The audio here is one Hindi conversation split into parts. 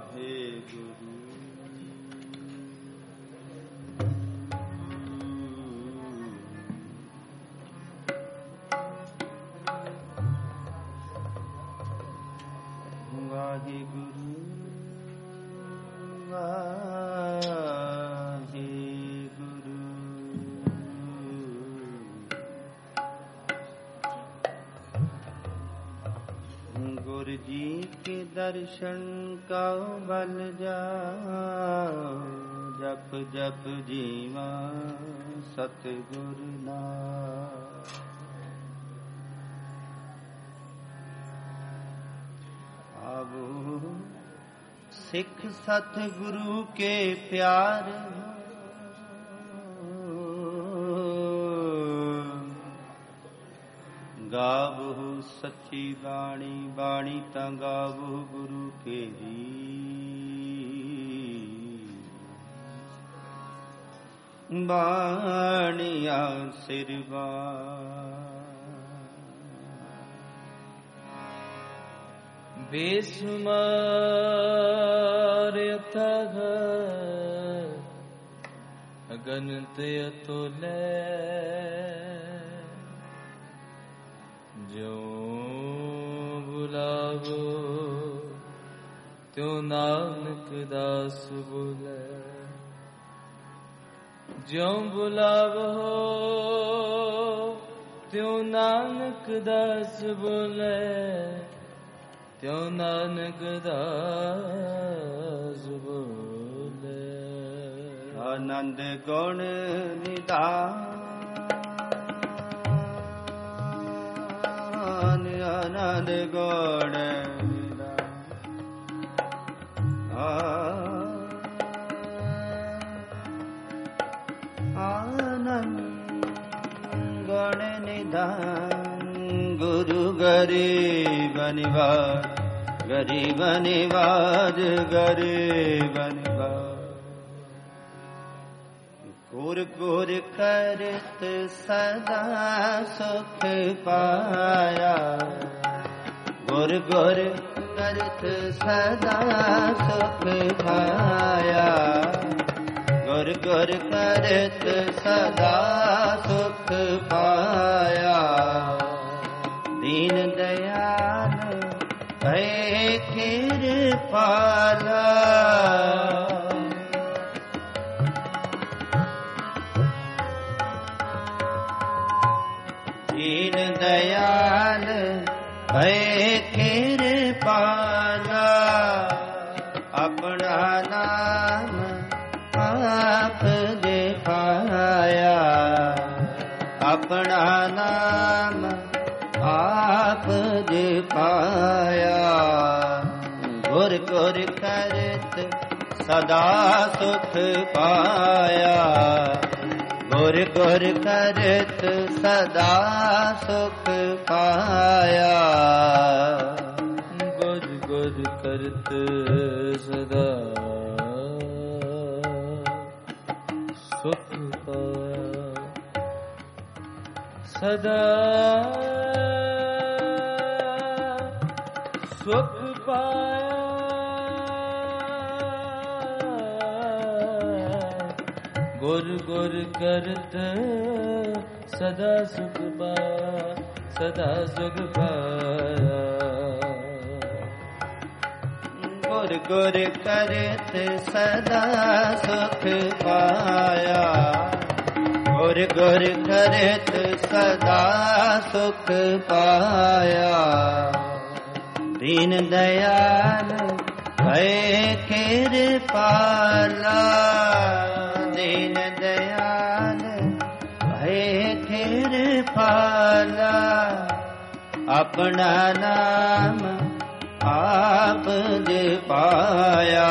ਵਾਹਿਗੁਰੂ। ਵਾਹਿਗੁਰੂ ਵਾਹਿਗੁਰੂ। ਗੁਰ ਜੀ ਕੇ ਦਰਸ਼ਨ ਕਉ ਬਲ ਜਾਓ, ਜਪ ਜਪ ਜੀਵਾ ਸਤਿਗੁਰ ਨਾਮ। ਆਵੋ ਸਿੱਖ ਸਤਿਗੁਰੂ ਕੇ ਪਿਆਰ, ਗਾਵਹੁ ਸੱਚੀ ਬਾਣੀ, ਬਾਣੀ ਤਾਂ ਗਾਵਹੁ ਗੁਰੂ ਕੇਰੀ। ਬਾਣੀਆਂ ਸਿਰਵਾ ਬੇਸੁਮਾਰ ਅਥਾਹ, ਅਗਨਿਤ ਅਤੁਲੈ। ਜਿਉ ਬੁਲਾਵੋ ਤਿਉ ਨਾਨਕ ਦਾਸ ਬੋਲੇ। ਜਿਉ ਬੁਲਾਵੋ ਤਿਉ ਨਾਨਕ ਦਾਸ ਬੋਲੇ। ਤਿਉ ਨਾਨਕ ਦਾਸ ਬੋਲੇ। ਆਨੰਦ ਗੁਣ ਨਿਧਾਨ, ਆਨੰਦ ਗੁਣ ਆਨੰਦ ਗੁਣ ਨਿਧਾਨ। ਗੁਰੂ ਗਰੀਬ ਨਿਵਾਜ, ਗਰੀਬ ਨਿਵਾਜ, ਗਰੀਬ ਨਿਵਾਜ। ਗੁਰ ਗੁਰ ਕਰਤ ਸਦਾ ਸੁਖ ਪਾਇਆ। ਗੁਰ ਗੁਰ ਕਰਤ ਸਦਾ ਸੁਖ ਪਾਇਆ। ਗੁਰ ਗੁਰ ਕਰਤ ਸਦਾ ਸੁਖ ਪਾਇਆ। ਦੀਨ ਦਇਆਲ ਭਏ ਕਿਰਪਾਲਾ। ਦੀਨ ਦਇਆਲ ਭਏ ਕਿਰਪਾਲਾ। ਆਪਣਾ ਨਾਮ ਆਪ ਦਿਖਾਇਆ। ਆਪਣਾ ਨਾਮ ਆਪ ਦਿਖਾਇਆ। ਗੁਰ ਗੁਰ ਕਰਤ ਸਦਾ ਸੁਖ ਪਾਇਆ। ਗੁਰ ਗੁਰ ਕਰਤ ਸਦਾ ਸੁਖ ਪਾਇਆ। ਗੁਰ ਗੁਰ ਕਰਤ ਸਦਾ ਸੁਖ ਪਾਇਆ। ਸਦਾ ਸੁਖ ਪਾਇਆ। ਗੁਰ ਗੁਰ ਕਰਤ ਸਦਾ ਸੁਖ ਪਾਇਆ। ਸਦਾ ਸੁਖ ਪਾਇਆ। ਗੁਰ ਗੁਰ ਕਰਤ ਸਦਾ ਸੁਖ ਪਾਇਆ। ਗੁਰ ਗੁਰ ਕਰਤ ਸਦਾ ਸੁਖ ਪਾਇਆ। ਦੀਨ ਦਇਆਲ ਭਏ ਕਿਰਪਾਲਾ। ਦੀਨ ਦਇਆਲ ਭਏ ਕਿਰਪਾਲਾ। ਆਪਣਾ ਨਾਮ ਆਪ ਜਪਾਇਆ।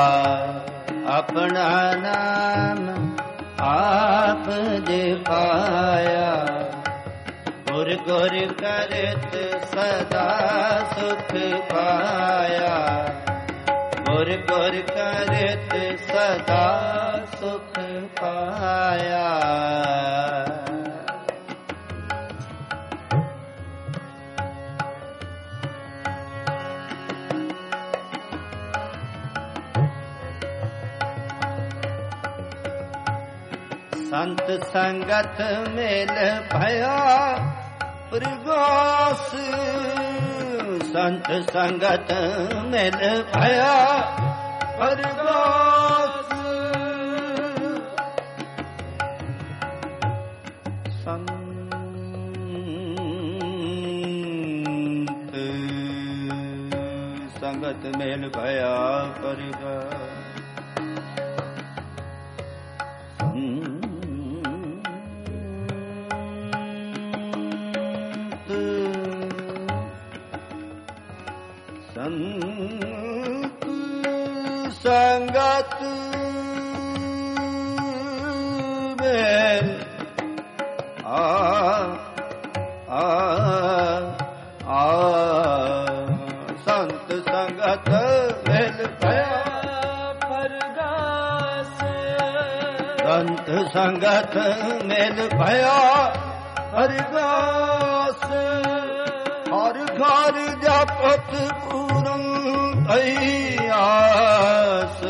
ਆਪਣਾ ਨਾਮ ਆਪ ਜਪਾਇਆ। ਗੁਰ ਗੁਰ ਕਰਤ ਸਦਾ ਸੁਖ ਪਾਇਆ। ਗੁਰ ਗੁਰ ਕਰਤ ਸਦਾ ਸੁਖ ਪਾਇਆ। ਸੰਤ ਸੰਗਤ ਮਿਲ ਭਇਆ ਪ੍ਰਗਾਸ, ਸੰਤ ਸੰਗਤ ਮਿਲ ਭਇਆ ਪ੍ਰਗਾਸ, ਸੰਤ ਸੰਗਤ ਮਿਲ ਭਇਆ ਪ੍ਰਗਾਸ। ਸੰਤ ਸੰਗਤ ਮਿਲ ਸੰਤ ਸੰਗਤ ਮਿਲ ਭਇਆ ਪ੍ਰਗਾਸ, ਸੰਤ ਸੰਗਤ ਮਿਲ ਭਇਆ ਪ੍ਰਗਾਸ। ਹਰ ਘਰ ਜਪਤ ਪੂਰਨ ਭਈ ਆਸ,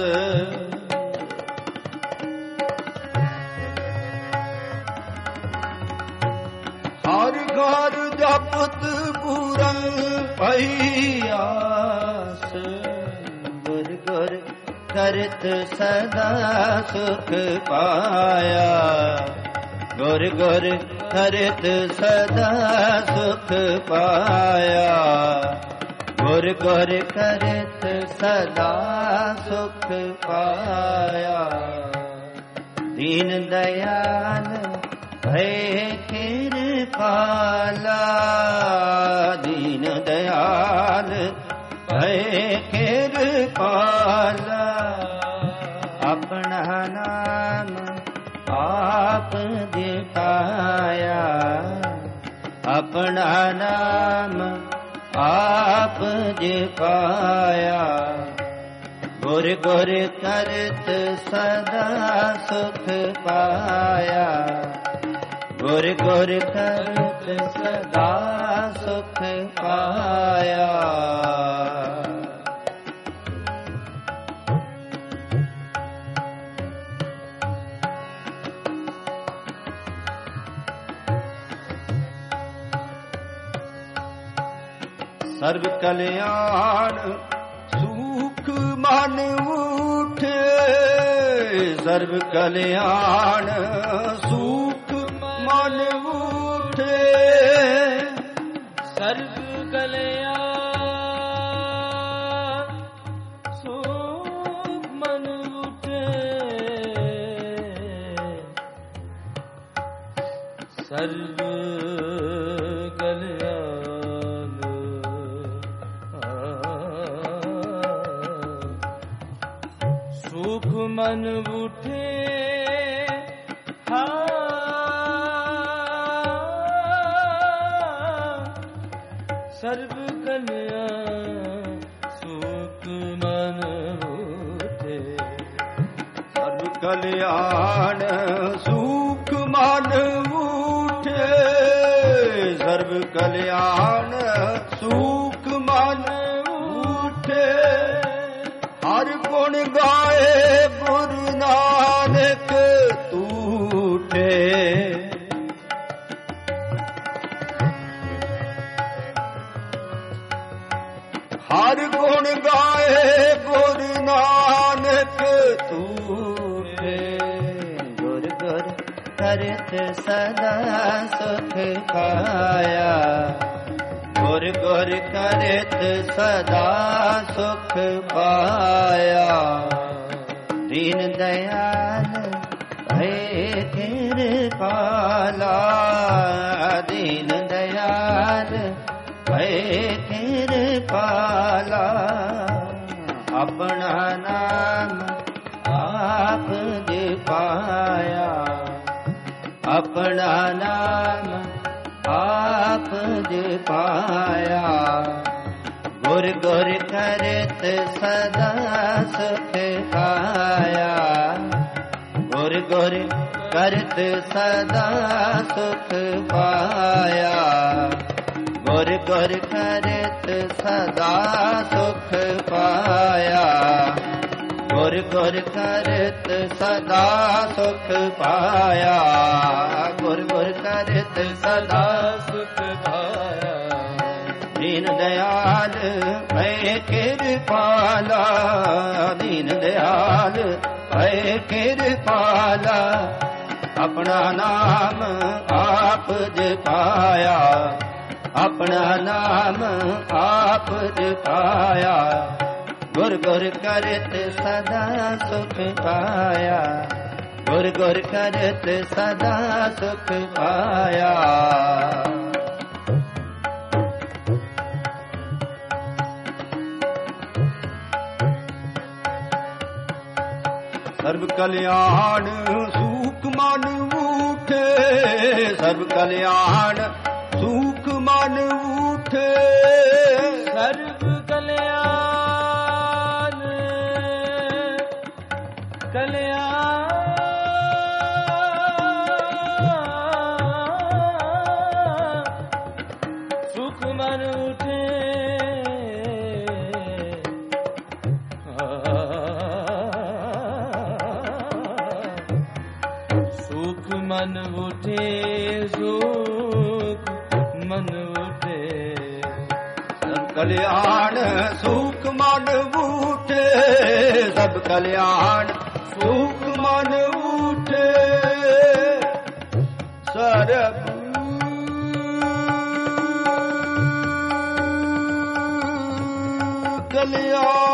ਹਰ ਘਰ ਜਪਤ ਪੂਰਨ ਭਈ ਆਸ। ਗੁਰ ਗੁਰ ਕਰਤ ਸਦਾ ਸੁਖ ਪਾਇਆ, ਗੁਰ ਗੁਰ ਕਰਤ ਸਦਾ ਸੁਖ ਪਾਇਆ, ਗੁਰ ਗੁਰ ਕਰਤ ਸਦਾ ਸੁਖ ਪਾਇਆ। ਦੀਨ ਦਇਆਲ ਭਏ ਕਿਰਪਾਲਾ, ਦੀਨ ਦਇਆਲ ਭਏ ਕਿਰਪਾਲਾ। ਆਪਣਾ ਨਾਮ ਆਪ ਦਿਖਾਇਆ, ਆਪਣਾ ਨਾਮ ਆਪ ਦਿਖਾਇਆ। ਗੁਰ ਗੁਰ ਕਰਤ ਸਦਾ ਸੁਖ ਪਾਇਆ, ਗੁਰ ਗੁਰ ਕਰਤ ਸਦਾ ਸੁਖ ਪਾਇਆ। ਸਰਬ ਕਲਿਆਣ ਸੁਖ ਮਨ ਉਠੇ, ਸਰਬ ਕਲਿਆਣ ਸੁਖ ਮਨ ਉਠੇ, ਸਰਬ ਕਲਿਆਣ ਸੁਖ ਮਨ ਉਠੇ, ਸਰਬ ਮਨ ਉਠੇ। ਸਰਬ ਕਲਿਆਣ ਸੁਖ ਮਨ ਉਠੇ, ਸਰਬ ਕਲਿਆਣ ਸੁਖ ਮਨ ਉਠੇ, ਸਰਬ ਕਲਿਆਣ ਸੁਖ ਮਨ ਉਠੇ। ਹਰ ਗੁਣ ਗਾਏ ਗੁਰੂ ਨਾਨਕ ਤੂਠੇ, ਹਰ ਗੁਣ ਗਾਏ ਗੁਰੂ ਨਾਨਕ ਤੂਠੇ। ਗੁਰ ਗੁਰ ਕਰਤ ਸਦਾ ਸੁਖ ਪਾਇਆ, ਗੁਰ ਗੁਰ ਕਰਤ ਸਦਾ ਸੁਖ ਪਾਇਆ। ਦੀਨ ਦਇਆਲ ਭਏ ਕਿਰਪਾਲਾ, ਦੀਨ ਦਇਆਲ ਭਏ ਕਿਰਪਾਲਾ। ਆਪਣਾ ਨਾਮ ਆਪ ਦਿਖਾਇਆ, ਆਪਣਾ ਨਾਮ ਆਪ ਦਿਖਾਇਆ। ਗੁਰ ਗੁਰ ਕਰਤ ਸਦਾ ਸੁਖ ਪਾਇਆ, ਗੁਰ ਗੁਰ ਕਰਤ ਸਦਾ ਸੁਖ ਪਾਇਆ। ਗੁਰ ਗੁਰ ਕਰਤ ਸਦਾ ਸੁਖ ਪਾਇਆ, ਗੁਰ गुर करत सदा सुख पाया, गुर गुर करत सदा सुख पाया। दीन दयाल भय कृपाला, दीन दयाल भय कृपाला। अपना नाम आप जपाया, अपना नाम आप जपाया। गुर गुर करत सदा सुख पाया, गुर गुर करत सदा सुख पाया। सर्व कल्याण सुख मन उठे, सर्व कल्याण सुख मन उठे। सर्व कल्याण कल्याण सुख मन उठे। सुख मन उठे, सुख मन उठे। सब कल्याण सुख मन उठे, सब कल्याण सुख मन उठे। सर्व कल्याण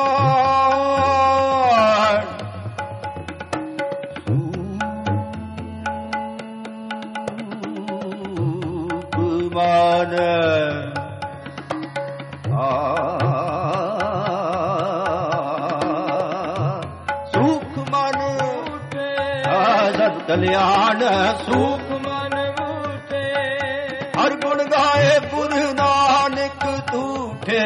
मान सुख मन उठे, सब कल्याण सुख मन उठे। हर गुण गाए पुर नानक तूठे,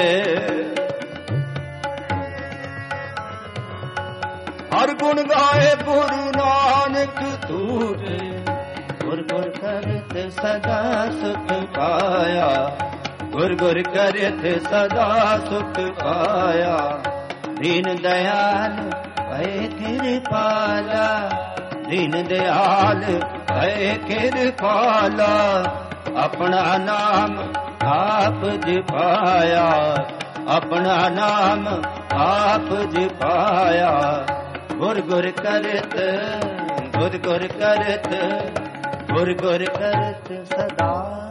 हर गुण गाए पुर नानक तूठे। गुर गुर करत सदा सुख पाया, गुर गुर करत सदा सुख पाया। दीन दयाल भय कृपाला, दीन दयाल भय कृपाला। अपना नाम आप जपाया, अपना नाम आप जपाया। गुर गुर करत, गुर गुर करत, गुर गुर करत सदा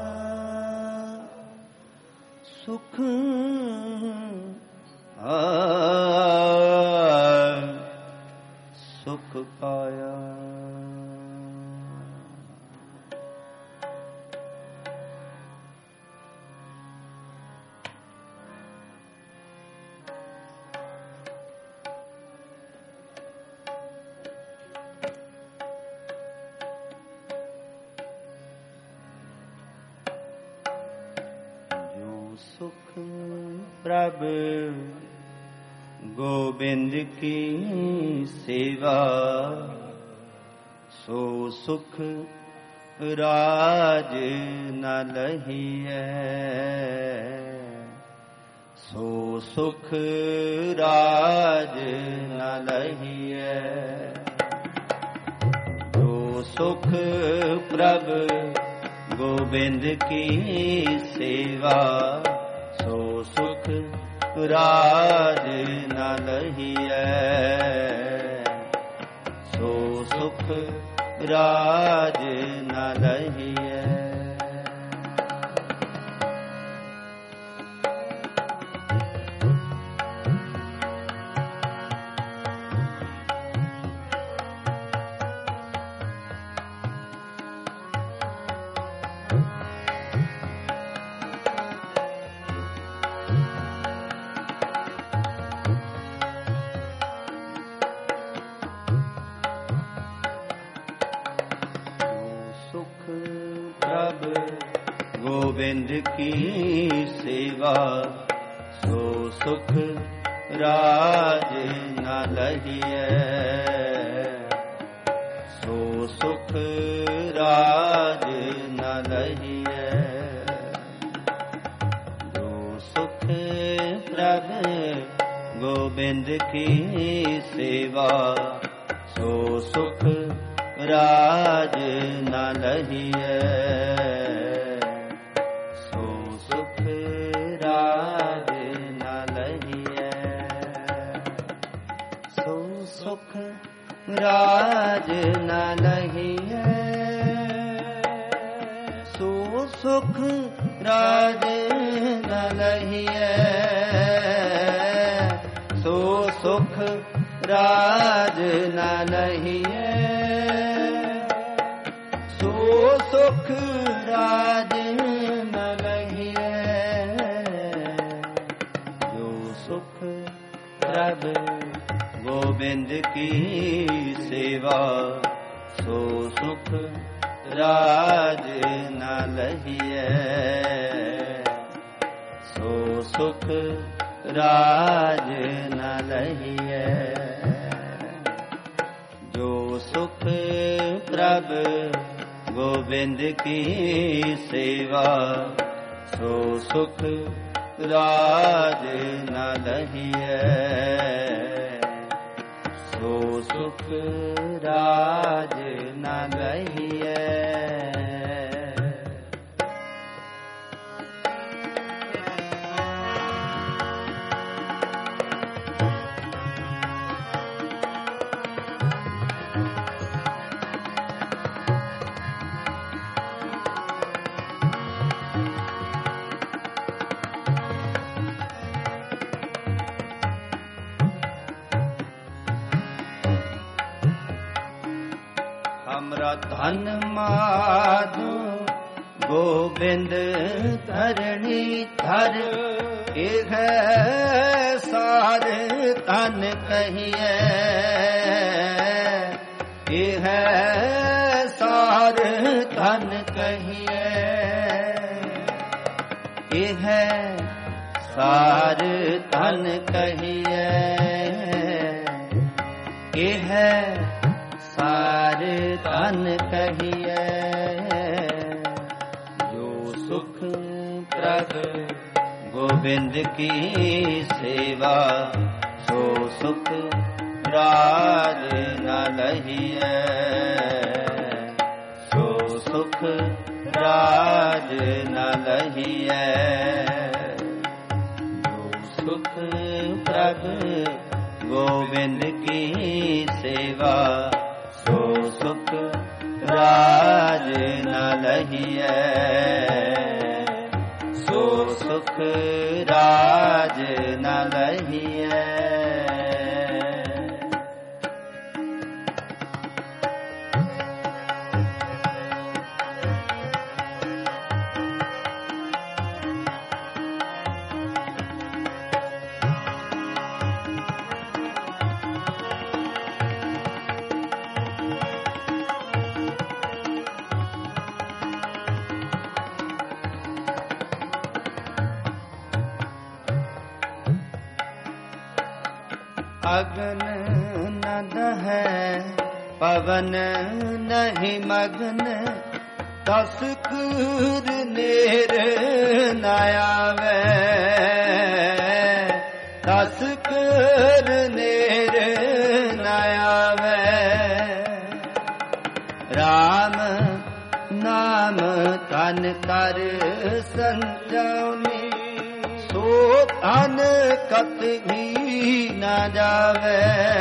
सुख सुख पाया। सुख प्रभु गोविंद की सेवा, सो सुख राज न लहिए, सो सुख राज न लहिए। जो सुख प्रभु गोविंद की सेवा, सो सुख राज न लहिए, सो सुख राज न लहिए। गोविंद की सेवा, सो सुख राज न लहिए, सो सुख राज न लहिए। जो सुख प्रभु गोविंद की सेवा सो सुख राज न लहिए, सो सुख राज न लहिए, सो सुख राज न लहिए, सो सुख राज न लहिए, सो सुख राज न लहिए, सो सुख राज न लहिए, जो सुख प्रभु गोविंद की सेवा सो सुख राज न लहिए, सो सुख राज न लहिए, जो सुख प्रभु गोविंद की सेवा सो सुख राज न लहिए, सो सुख राज न लहिए। धन माधो गोविंद धरणी धर, एक सार तन कहिए, एक सार तन कहिए, एक सार तन कहिए, एक सार तन कहिए, जो सुख प्रभु गोविंद की सेवा सो सुख राज न लहिए, सो सुख राज न लहिए, जो सुख प्रभु गोविंद की सेवा सो सुख राज न लहिए, सो सुख राज न लहिए। अगन न दहै पवन नहीं मगन, दस कुर नेर न आवे, दस कुर नेर न आवे, राम नाम तन कर संजौनी, सो तन कत भी न जावे,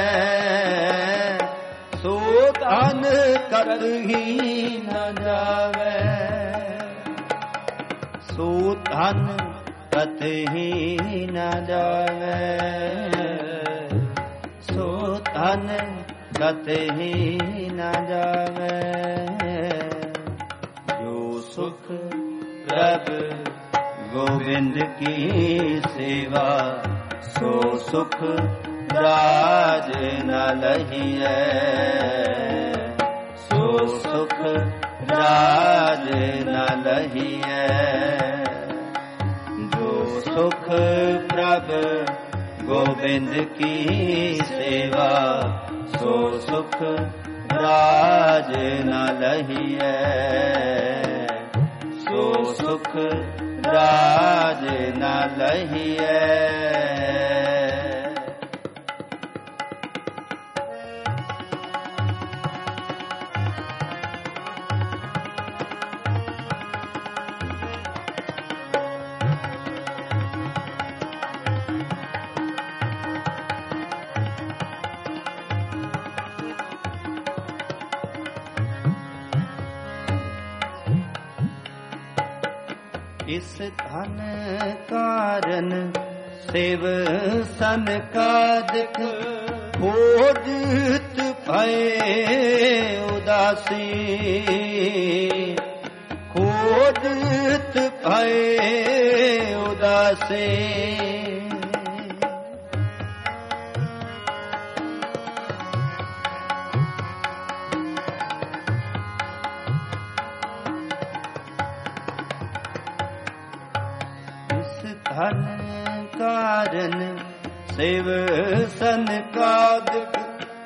सो तन कत ही न जावे, सो तन कत ही न जावे, सो तन कत ही न जावे, जो सुख प्रभु गोविंद की सेवा सो सुख राज न लहिए, सो सुख राज न लहिए, जो सुख प्रभु गोविंद की सेवा सो सुख राज न लहिए, सो सुख राज न लहिए। इस धन कारण सेव सन कादिक खोजत भये उदासी खोजत भये उदासी धन कारण सेव सन कादिक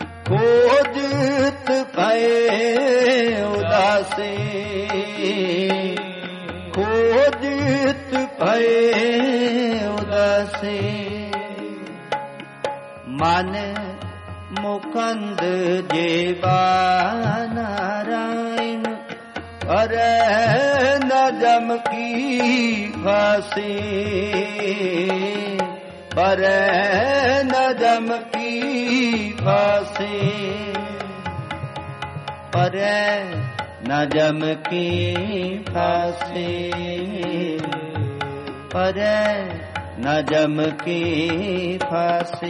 खोजत भये उदासी खोजत भये उदासी मन मुकुंद जेवा नारायण पर न जम की फांसी पर न जम की फांसी पर न जम की फांसी पर न जम की फांसी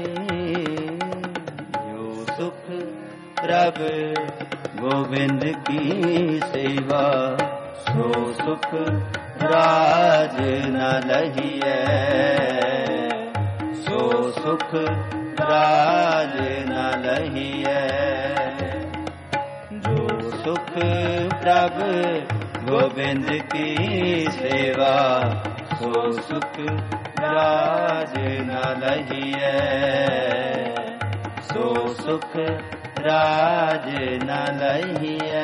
जो सुख प्रभु गोविंद की सेवा सो सुख राज न लहिए सो सुख राज न लहिए जो सुख प्रभु गोविंद की सेवा सो सुख राज न लहिए सो सुख राज न लहिए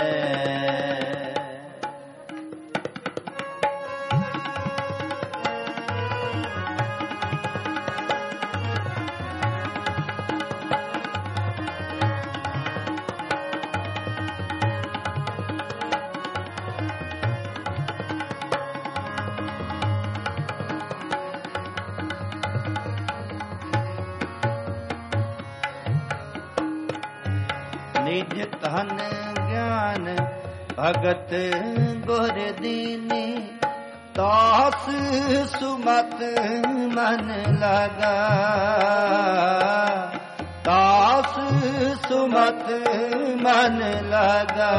निज धन ज्ञान भगत गुर दीनी दास सुमत मन लगा दास सुमत मन लगा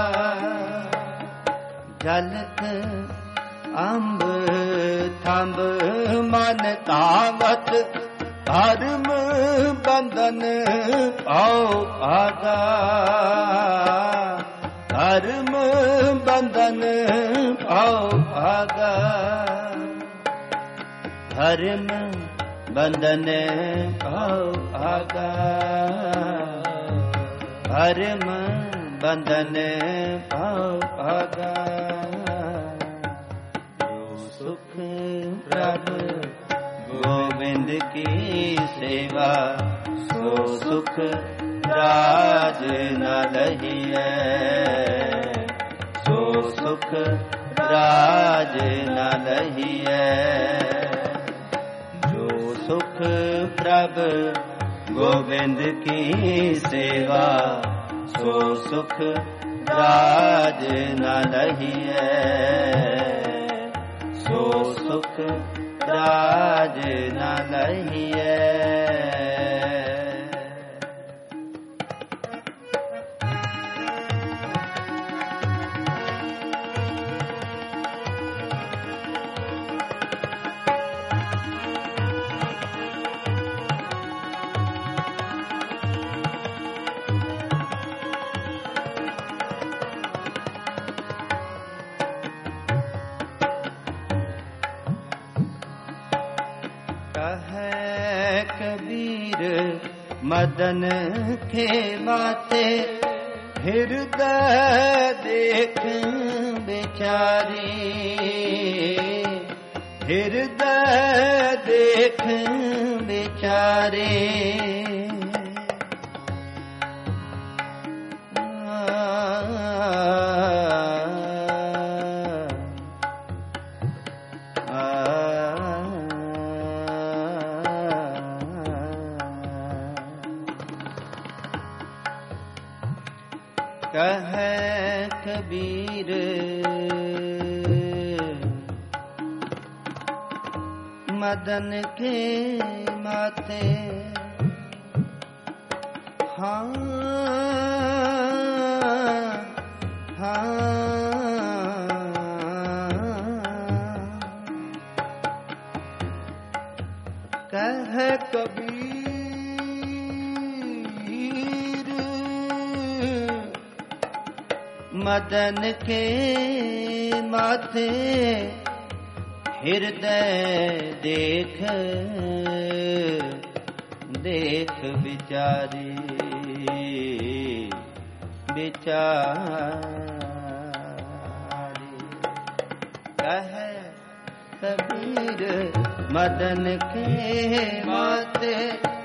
जलत अम्ब थम्ब मन तावत धर्म बंधन पाओ भागा धर्म बंधन पाओ भागा धर्म बंधन पाओ भागा धर्म बंधन पाओ भागा जो सुख प्रभु गोविंद की सेवा सो सुख राज न लहिए सो सुख राज न लहिए जो सुख प्रभु गोविंद की सेवा सो सुख राज न लहिए सो सुख राज न लहिए कबीर मदन के माते हृदय देख बेचारी हृदय देख बेचारे कहे कबीर मदन के माथे हाँ हाँ कह कबीर मदन के माथे हृदय देख देख विचारी विचारी कह कबीर मदन के माथे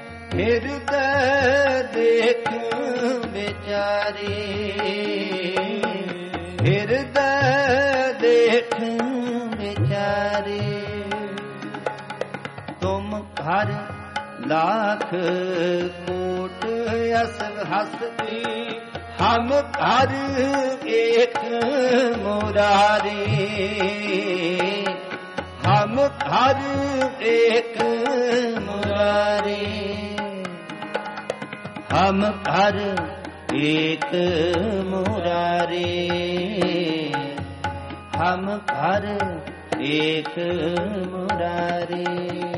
हृदय देख विचारी हृदय देख विचारी तुम हर लाख कोट यस हंसती हम हर एक मुरारी हम हर एक मुरारी हम हर एक मुरारी हम हर एक मुरारी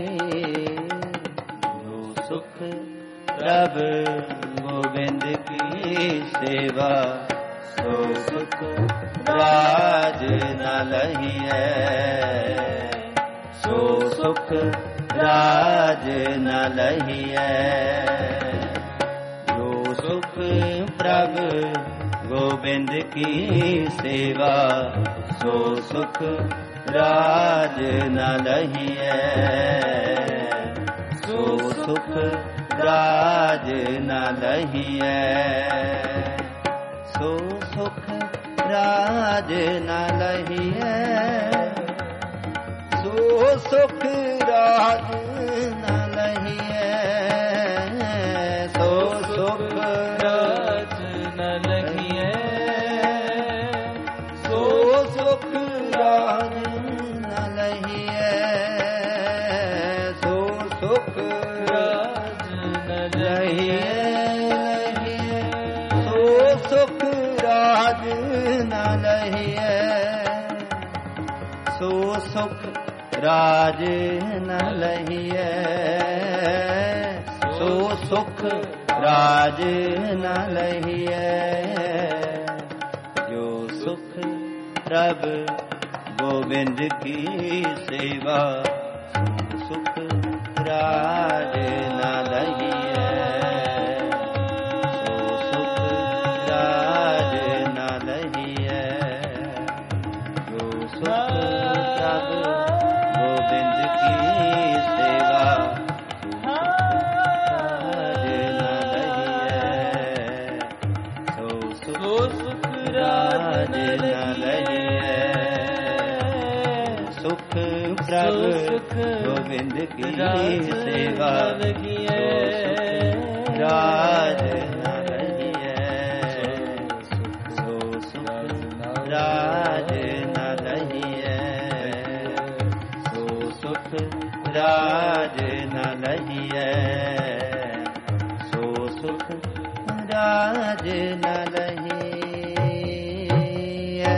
जो सुख प्रभु गोविंद की सेवा सो सुख राज न लही है सो सुख राज न लही है जो सुख प्रभु गोविंद की सेवा सो सुख राज न लही है सो सुख राज न लही है सो सुख राज न लही है सो सुख राज न लही है सो सुख राज न लही है सो सुख राज न लही है सो सुख राज न लही है सो सुख राज न लही है सो सुख राज न लही है सो सुख राज न लही है जो सुख प्रभु गोविंद की सेवा सुख राज न लही है सो सुख राज न लही है जो सुख प्रभु गोविंद की सेवा राज न लही है सो सुख राज न लही है सुख प्रभु गोविंद की सेवा राज न लही है सो सुख राज न लही है सो सुख राज न लही है सो सुख राज न लही है।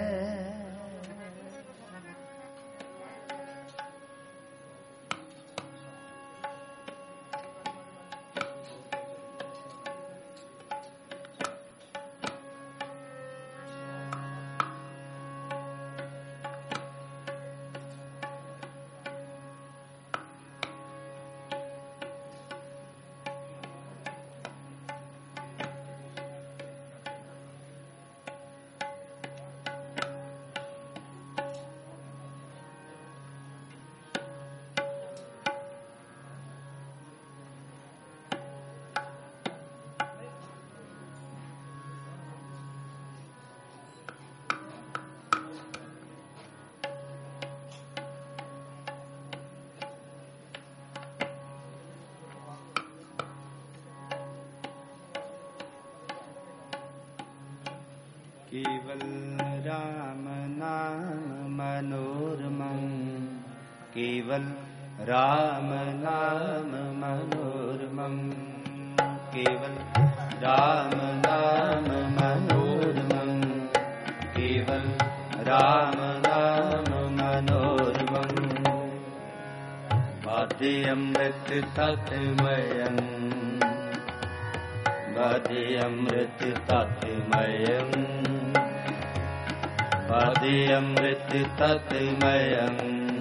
केवल राम नाम मनोरमं केवल राम नाम मनोरमं केवल राम नाम मनोरमं केवल राम नाम मनोरमं वाद्य अमृत तत्मयं वाद्य अमृत तत्मयं वाद्य अमृत तत्मयं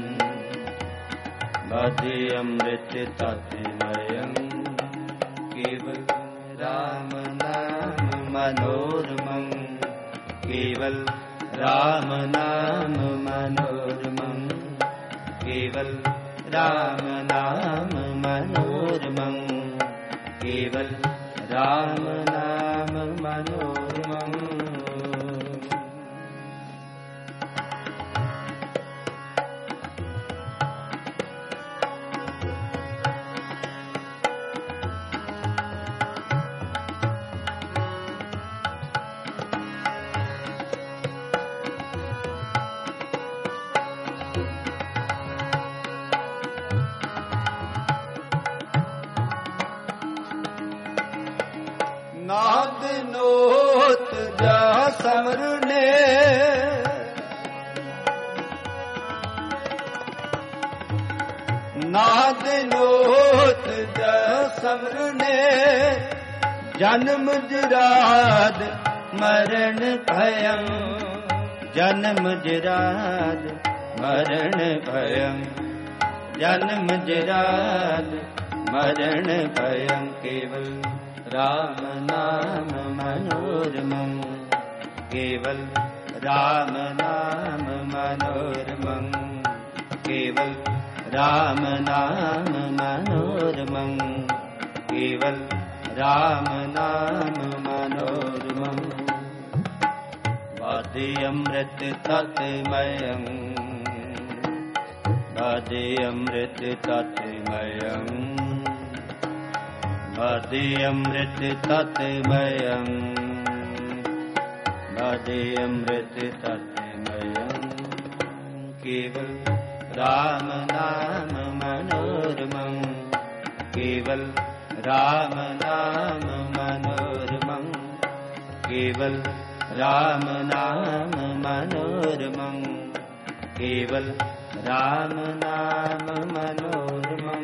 वाद्य अमृत तत्मयं केवल राम नाम मनोरमं केवल राम नाम मनोरमं केवल राम नाम मनोरमं केवल राम नाम मनोरमं नाद नोत जा समरने नाद नोत जा समरने जन्म जराद मरण भयं जन्म जराद मरण भयं जन्म जराद मरण भयं केवल राम नाम मनोरमं केवल राम नाम मनोरमं केवल राम नाम मनोरमं केवल राम नाम मनोरमं वाद्य अमृत तत्मयं वाद्य अमृत तत्मयं वाद्य अमृत तत्मयं वाद्य अमृत तत्मयं केवल राम नाम मनोरमं केवल राम नाम मनोरमं केवल राम नाम मनोरमं केवल राम नाम मनोरमं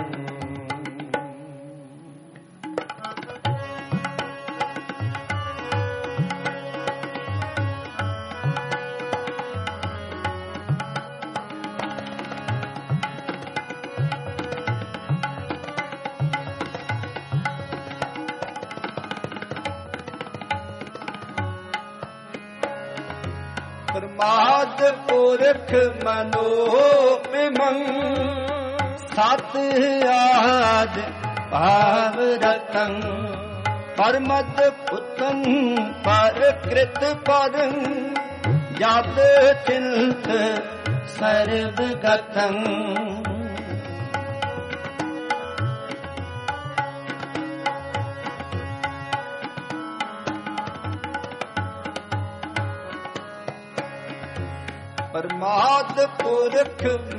प्रमाद पुरख मनोमं सत आद भाव रतं परमद पुतं परकृत परं जद चिंत सर्वगतं परमाद पुरख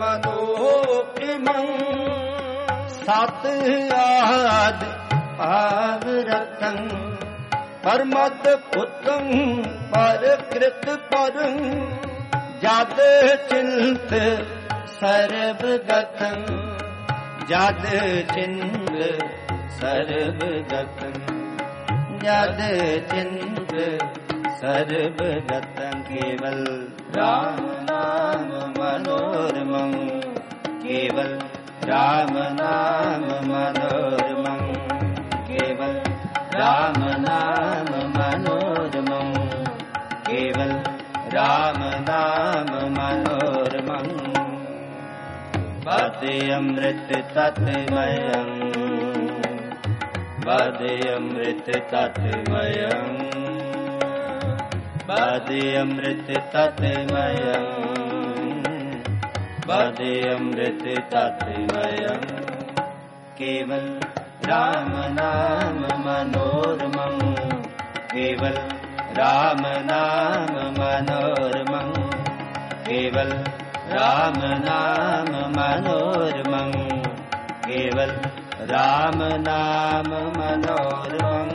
मनोमं सत आद भाव रतं परमद पुतं परकृत परं जद चिंत सर्वगतं जद चिंत सर्वगतं जद चिंत सर्वगतं केवल राम नाम मनोरमं केवल राम नाम मनोरमं केवल राम नाम मनोरमं केवल राम नाम मनोरमं वाद्य अमृत तत्मयं वाद्य अमृत तत्मयं वाद्य अमृत तत्मयं वाद्य अमृत तत्मयं केवल राम नाम मनोरमं केवल राम नाम मनोरमं केवल राम नाम मनोरमं केवल राम नाम मनोरमं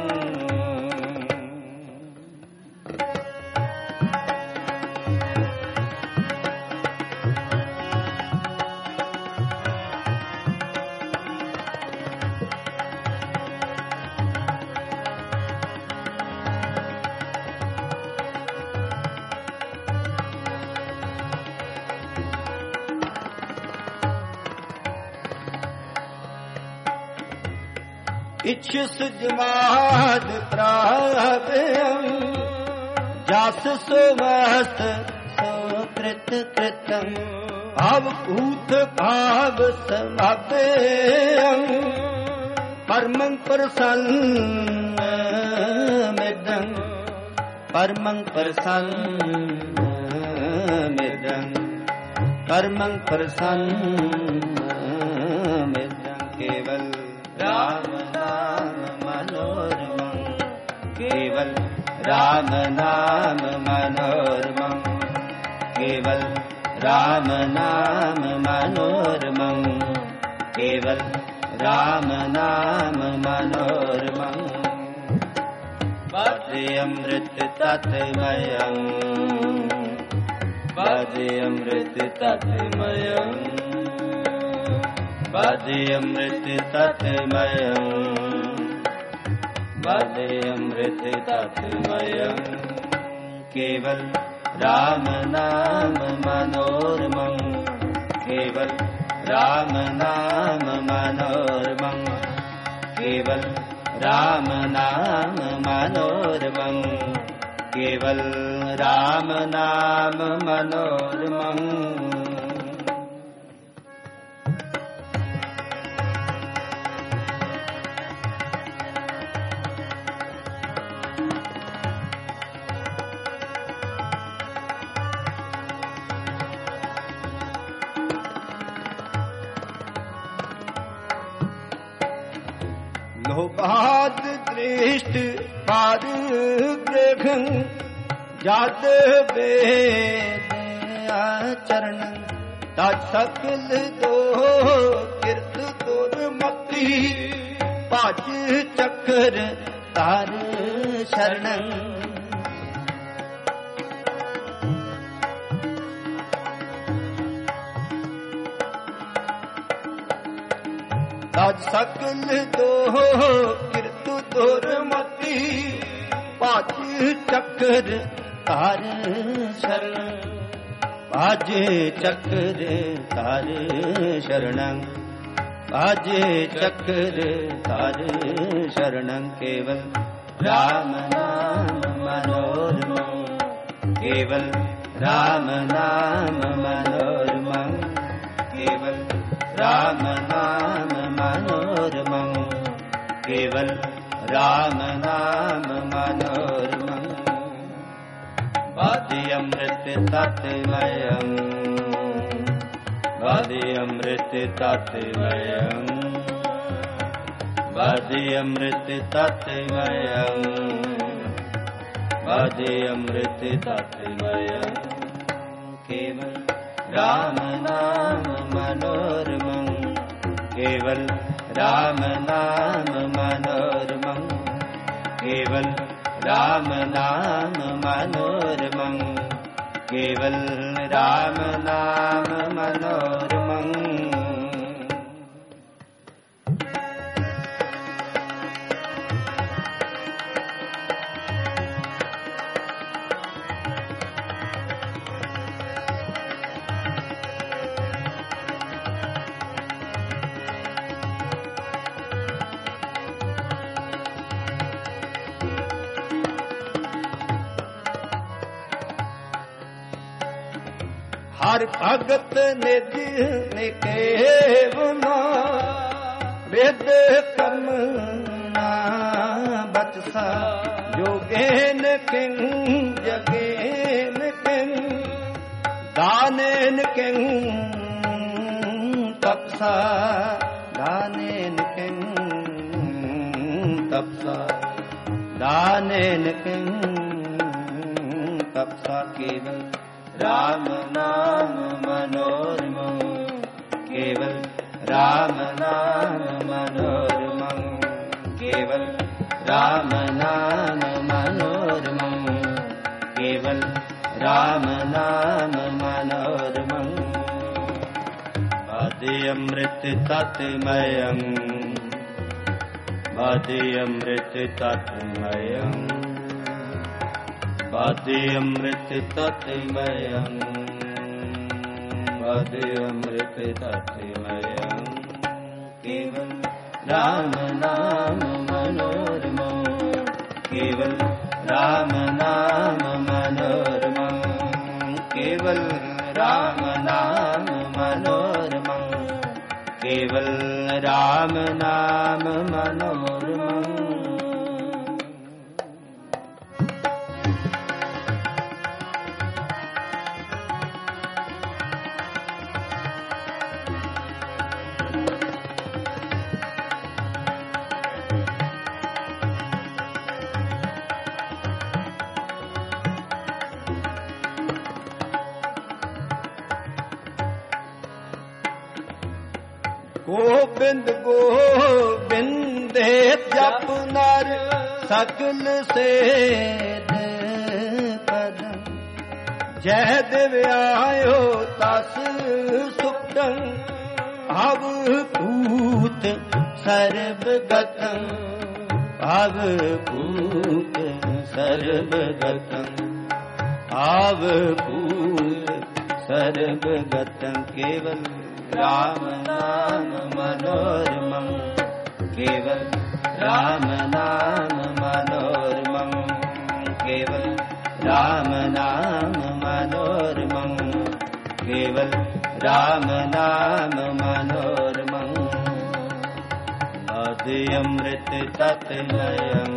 इच्छुस जमाद प्राप्यं जास सोमस्त सोकृत कृतं भावभूत भाव समाप्यं परमं प्रसन्नमिदं परमं प्रसन्नमिदं परमं प्रसन्नमिदं केवल राम नाम मनोरमं केवल राम नाम मनोरमं केवल राम नाम मनोरमं केवल राम नाम मनोरमं भजे अमृत तत्मयं भजे अमृत तत्मयं भजे अमृत तत्मयं भजे अमृत तत्मयं केवल राम नाम मनोरमं केवल राम नाम मनोरमं केवल राम नाम मनोरमं केवल राम नाम मनोरमं लोभाद दृष्ट पाद ग्रहं जात वेद आचरण तत्सकल दो कीर्त दुर्मति पाच चक्र तार शरणं सकल दो कीर्तु दुर्मति पाच चक्र तार शरण बाजे चक्र तार शरणं बाजे चक्र तार शरणं केवल राम नाम मनोरमं केवल राम नाम मनोरमं केवल राम नाम मनोरमं केवल राम नाम मनोरमं भजे अमृत तत्मयं भजे अमृत तत्मयं भजे अमृत तत्मयं भजे अमृत तत्मयं केवल राम नाम मनोरमं केवल राम नाम मनोरमं केवल राम नाम मनोरमं केवल राम नाम मनोरमं हर भगत निज निकेवना वेद कर्म ना बचसा योगेन किं जगेन किं दानेन किं तपसा दानेन किं तपसा दानेन किं तपसा केवल राम नाम मनोरमं केवल राम नाम मनोरमं केवल राम नाम मनोरमं केवल राम नाम मनोरमं भाति अमृत तत्मयं भाति अमृत तत्मयं भाति अमृत तत्मयं भाति अमृत तत्मयं केवल राम नाम मनोरमं केवल राम नाम मनोरमं केवल राम नाम मनोरमं केवल राम नाम मनोरमं गोविंद गोविंद जप नर सकल सेद पदम जय दिव्यायो तस सुखदं अवभूत सर्वगतं अवभूत सर्वगतं अवभूत सर्वगतं केवल राम नाम मनोरमं केवल राम नाम मनोरमं केवल राम नाम मनोरमं केवल राम नाम मनोरमं भाति अमृत तत्मयं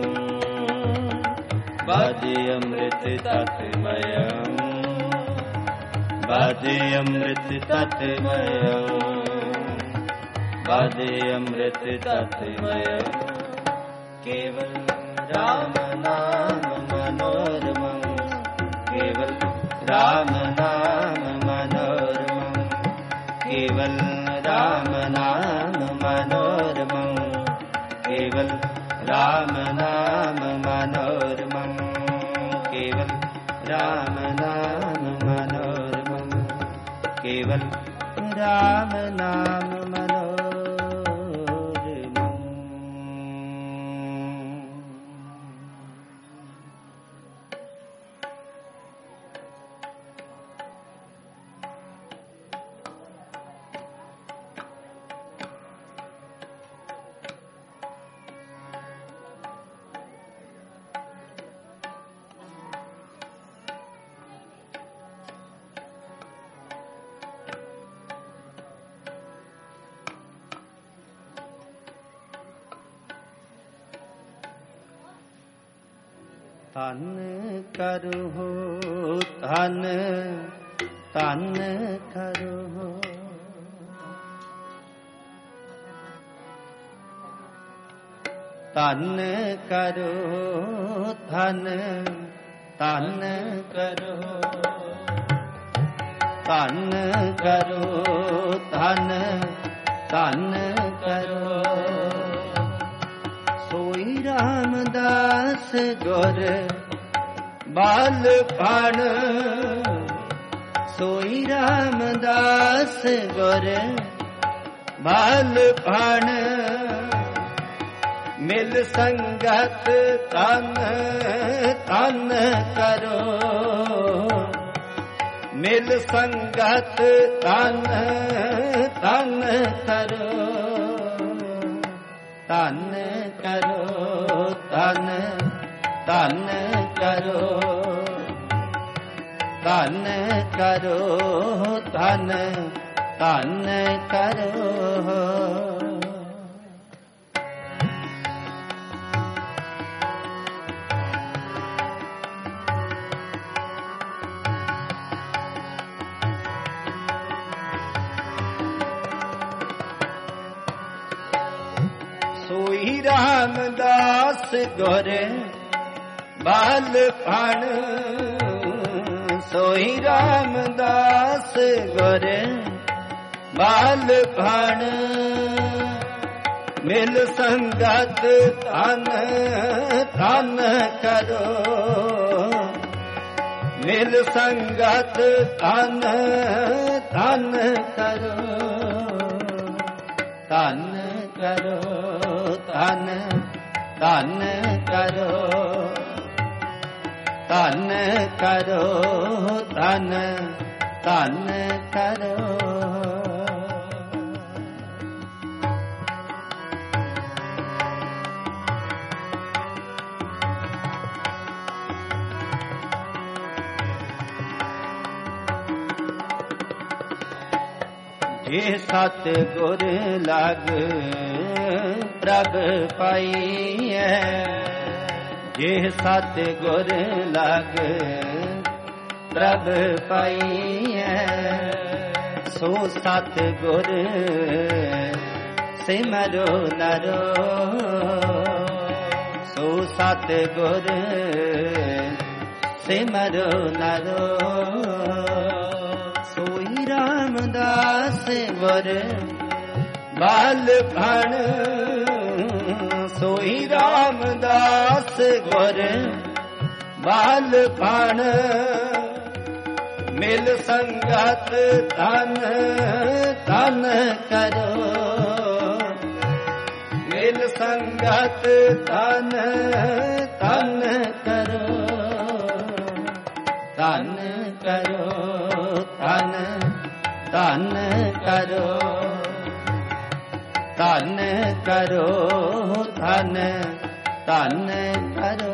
भाति अमृत तत्मयं भाति अमृत तत्मयं भाति अमृत तत्मयं केवल राम नाम मनोरमं केवल राम नाम मनोरमं केवल राम नाम मनोरमं केवल राम नाम मनोरमं केवल राम नाम मनोरमं केवल राम नाम मनोरमं तन करो तन तन करो तन करो तन तन करो तन करो तन तन करो सोई रामदास गुर बालपण सोई रामदास गुर बालपण मिल संगत तन तन करो मिल संगत तन तन करो तन करो तन तन करो तन करो तन तन करो सोई रामदास गुर बालपण सोई रामदास गुर बाल भाण मिल संगत तन तन करो मिल संगत तन तन करो तन करो तन तन करो तन करो तन तन करो जे सत गुर लग प्रभ पाई है जे सत गुर लग प्रभ पाई है सो सत गुर सिमरो नरो सो सत गुर सिमरो नरो सोई रामदास गुर बाल भाण सोई रामदास गुर बाल भाण मिल संगत तन तन करो मिल संगत तन तन करो तन करो तन तन करो तन करो तन तन करो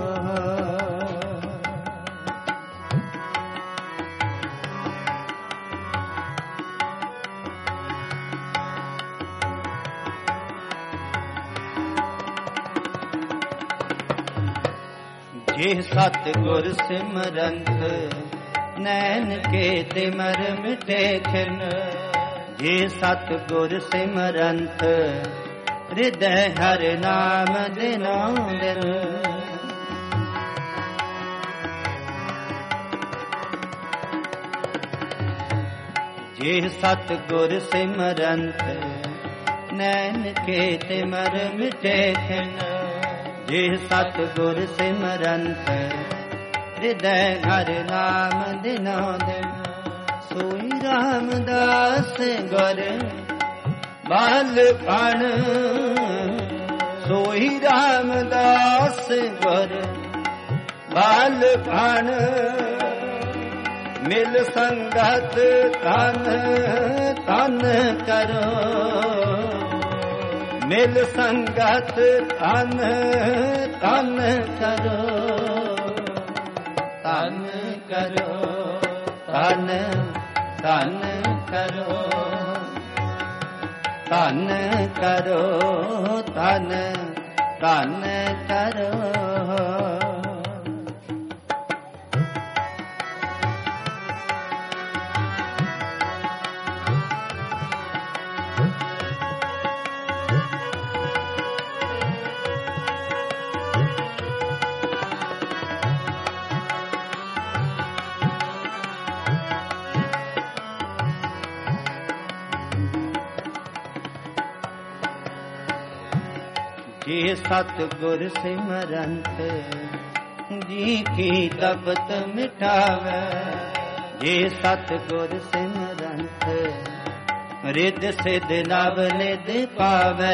जे सतगुर सिमरंत नैन के तिमर मिटे खिन जे सतगुर सिमरंत हृदय हर नाम दिनों दिन जे सतगुर सिमरंत नैन के तिमर मिटे खिन जे सतगुर सिमरंत हृदय हर नाम दिनों दिन सोई रामदास गुर बाल भाण सोई रामदास गुर बाल भाण मिल संगत तन तन करो मिल संगत तन तन करो तन करो तन तन करो तन करो तन तन करो जे सतगुर सिमरंत जी की तपत मिटावे जे सतगुर सिमरंत रिद सिद्ध नव निध पावे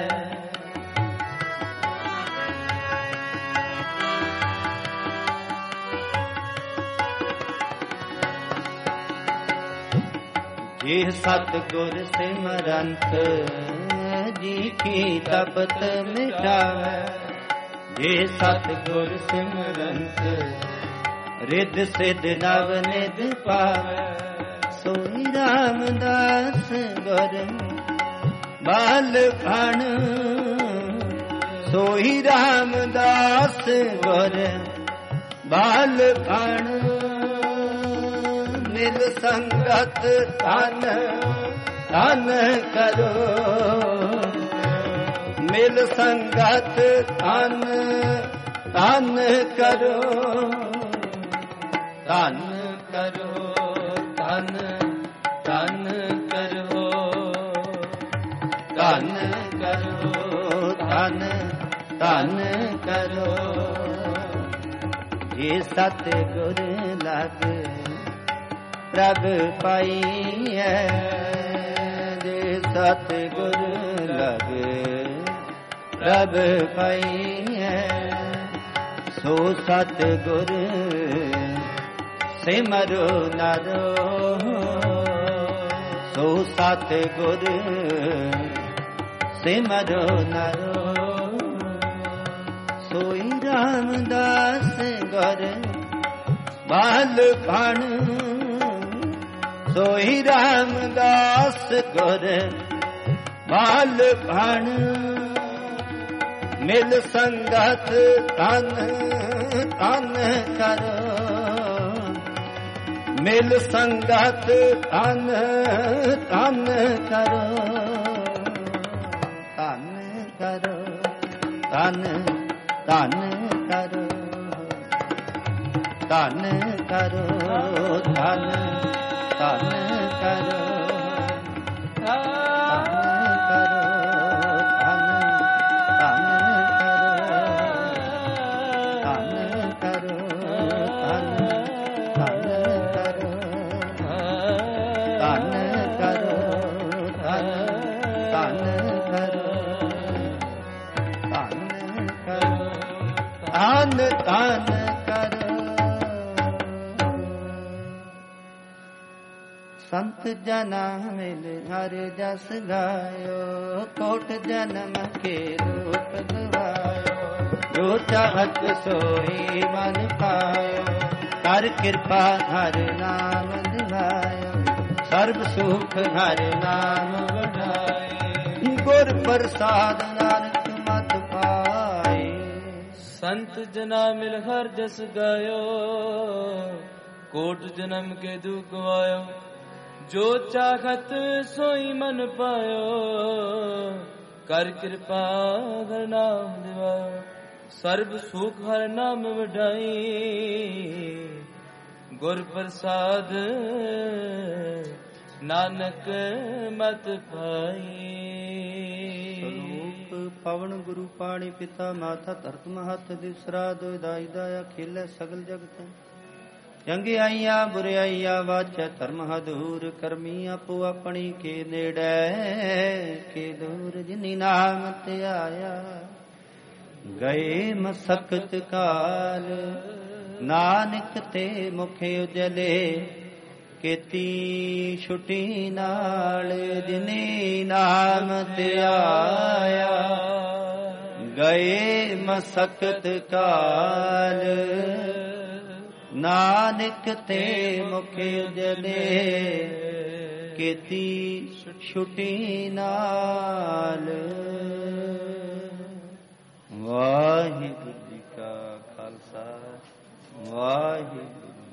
जे सतगुर सिमरंत जी की तपत मिटावे जे सतगुर सिमरंत रिद सिद्ध नव निध पावे सोई रामदास गुर बाल भाण सोई रामदास गुर बाल भाण मिल संगत तन तन करो मिल संगत तन तन करो तन ਕਰੋ ਧਨ ਧਨ ਕਰੋ ਧਨ ਕਰੋ ਧਨ ਧਨ ਕਰੋ ਜੇ ਸਤ ਗੁਰ ਲਗ ਪ੍ਰਭ ਪਾਈਐ ਜੇ ਸਤ ਗੁਰ ਲਗ ਪ੍ਰਭ ਪਾਈਐ ਸੋ ਸਤ ਗੁਰ ਸਿਮਰੋ ਨਰੋ ਸੋ ਸਤ ਗੁਰ ਸਿਮਰੋ ਨਰੋ ਸੋਈ ਰਾਮਦਾਸ ਗੁਰ ਬਾਲ ਭਣ ਸੋਈ ਰਾਮਦਾਸ ਗੁਰ ਬਾਲ ਭਣ ਮਿਲ ਸੰਗਤ ਤਨ ਤਨ ਕਰੋ ਮਿਲ ਸੰਗਤ ਤਨ ਤਨ ਕਰੋ ਤਨ ਕਰੋ ਤਨ ਤਨ ਕਰੋ ਤਨ ਕਰੋ ਤਨ ਤਨ ਕਰੋ ਧਨ ਕਰੋ ਸੰਤ ਜਨਾ ਮਿਲ ਹਰ ਜਸ ਗਾਇਓ ਕੋਟ ਜਨਮ ਕੇ ਰੂਪ ਗਵਾਇਓ ਜੋ ਚਾਹਤ ਸੋਈ ਮਨ ਪਾਇਓ ਕਰ ਕਿਰਪਾ ਹਰ ਨਾਮ ਦਿਵਾਇਓ ਸਰਬ ਸੁਖ ਹਰ ਨਾਮ ਵਡਾਏ ਗੁਰ ਪ੍ਰਸਾਦ ਨਾਨਕ ਮਤ ਪਾਏ ਸੰਤ ਜਨਾ ਮਿਲ ਹਰ ਜਸ ਗਾਇਓ ਕੋਟ ਜਨਮ ਕੇ ਦੁਖ ਗਵਾਇਓ ਜੋ ਚਾਹਤ ਸੋਈ ਮਨ ਪਾਇਓ ਕਰ ਕਿਰਪਾ ਹਰ ਨਾਮ ਦਿਵਾਇਓ ਸਰਬ ਸੁਖ ਹਰ ਨਾਮ ਵਡਾਈ ਗੁਰ ਪ੍ਰਸਾਦ ਨਾਨਕ ਮਤ ਪਾਈ ਪਵਨ ਗੁਰੂ ਪਾਣੀ ਪਿਤਾ ਮਾਤਾ ਧਰਤ ਮਹਤ ਦਿਸਰਾ ਦੋਇਦਾਈ ਦਾਇਆ ਖੇਲੇ ਸਗਲ ਜਗਤ ਚੰਗਿਆਈਆਂ ਬੁਰਿਆਈਆਂ ਵਾਚੈ ਧਰਮ ਹਦੂਰ ਕਰਮੀ ਆਪੋ ਆਪਣੀ ਕੇ ਨੇੜੇ ਕੇ ਦੂਰ ਜਿਨੀ ਨਾਮ ਤੇ ਆਇਆ ਗਏ ਮਸਕਤ ਕਾਲ ਨਾਨਕ ਤੇ ਮੁਖ ਉਜਲੇ ਕੀਤੀ ਛੁਟੀ ਨਾਲ ਜਿਨੇ ਨਾਮ ਤੇ ਆਇਆ ਗਏ ਮਸਕਤ ਕਾਲ ਨਾਨਕ ਤੇ ਮੁਖ ਉਜਲੇ ਕੀਤੀ ਛੁਟੀ ਨਾਲ ਵਾਹਿਗੁਰੂ ਜੀ ਕਾ ਖਾਲਸਾ ਵਾਹਿਗੁਰੂ